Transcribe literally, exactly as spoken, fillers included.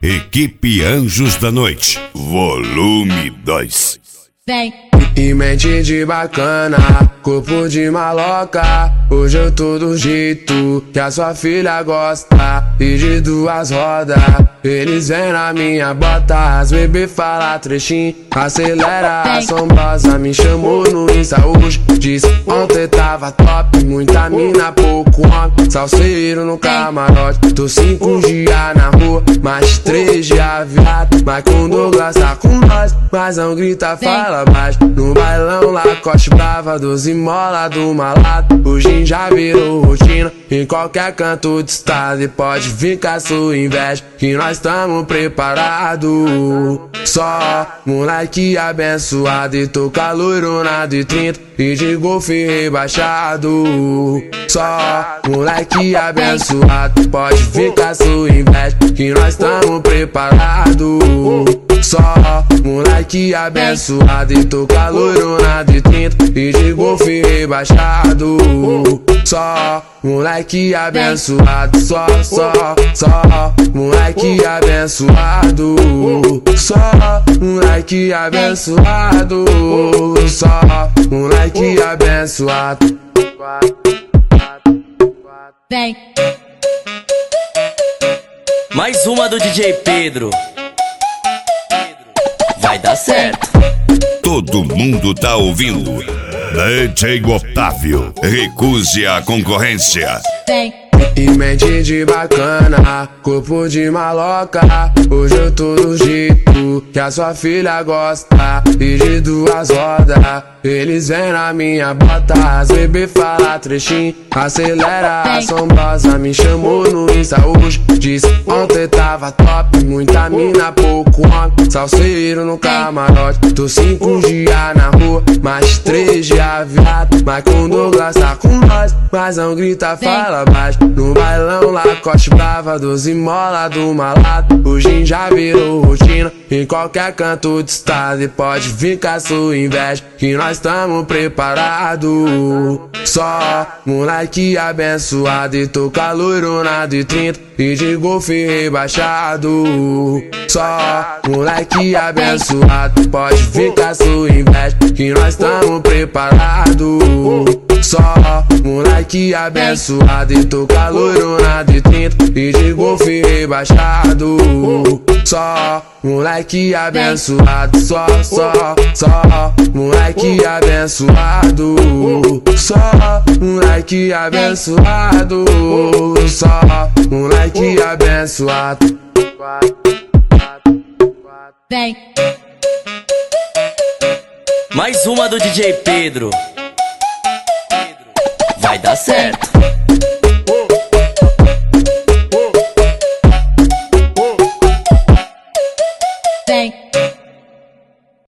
Equipe Anjos da Noite, volume dois. Vem. E mente de bacana, corpo de maloca. Hoje eu tô do jeito que a sua filha gosta. E de duas rodas, eles vêm na minha bota. As bebê fala trechinho, acelera, assombrosa. Me chamou no Insta hoje, disse ontem tava top. Muita mina, pouco homem, salseiro no camarote. Tô cinco dias na rua, mais três dias viado. Mas com Douglas tá com nós, mas não grita, fala baixo. No bailão, Lacoste brava, doze mola do malado. Hoje já virou rotina, em qualquer canto do estado. E pode vir com a sua inveja, que nós tamo preparados. Só moleque abençoado, e tô calorona de trinta e de golfe rebaixado. Só moleque abençoado, pode vir com a sua inveja, que nós tamo preparados. Só moleque abençoado, e tô calorona de trinta e de golfe rebaixado. Só moleque abençoado, só, só, só moleque abençoado. Só moleque abençoado, só moleque abençoado. Vem. Mais uma do D J Pedro. Vai dar certo. Todo mundo tá ouvindo. D J Otávio, recuse a concorrência. Vem. E mente de bacana, corpo de maloca. Hoje eu tô do jeito que a sua filha gosta. E de duas rodas, eles vêm na minha bota. As bebê fala trechinho, acelera, assombrosa. Me chamou no Insta hoje, disse ontem tava top. Muita mina, pouco homem, salseiro no camarote. Tô cinco dias na rua, mais três dias viado. Mas com Douglas tá com nós, mas não grita, fala baixo. No bailão, Lacoste brava, doze mola do malado. Hoje já virou rotina, em qualquer canto do estado. E pode vir com a sua inveja, que nós tamo preparados. Só moleque abençoado, e tô calorona de trinta e de golfe rebaixado. Só moleque abençoado, pode vir com a sua inveja, que nós tamo preparados. Só moleque abençoado, e tô calorona de trinta e de golfe rebaixado. Só moleque abençoado, só, só, só moleque abençoado. Só moleque abençoado, só moleque abençoado. Vem. Mais uma do D J Pedro. Vai dar certo.